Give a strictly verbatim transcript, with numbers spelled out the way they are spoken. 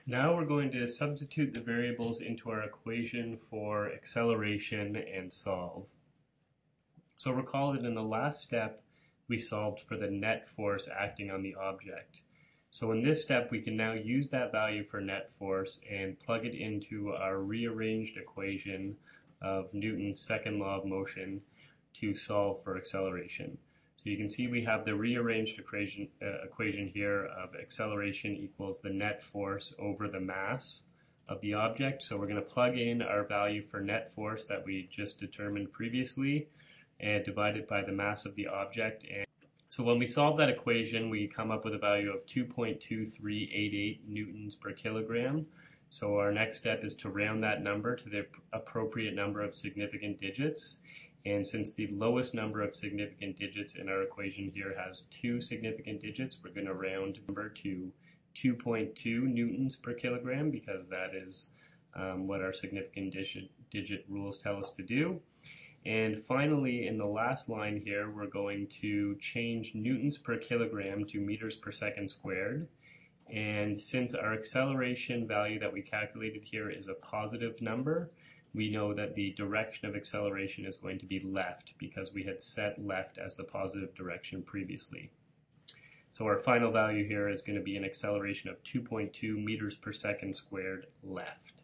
Now we're going to substitute the variables into our equation for acceleration and solve. So recall that in the last step we solved for the net force acting on the object. So in this step we can now use that value for net force and plug it into our rearranged equation of Newton's second law of motion to solve for acceleration. So you can see we have the rearranged equation, uh, equation here of acceleration equals the net force over the mass of the object. So we're going to plug in our value for net force that we just determined previously and divide it by the mass of the object. And so when we solve that equation, we come up with a value of two point two three eight eight newtons per kilogram. So our next step is to round that number to the appropriate number of significant digits. And since the lowest number of significant digits in our equation here has two significant digits, we're going to round the number to two point two newtons per kilogram because that is um, what our significant digit, digit rules tell us to do. And finally, in the last line here, we're going to change newtons per kilogram to meters per second squared. And since our acceleration value that we calculated here is a positive number, we know that the direction of acceleration is going to be left because we had set left as the positive direction previously. So our final value here is going to be an acceleration of two point two meters per second squared left.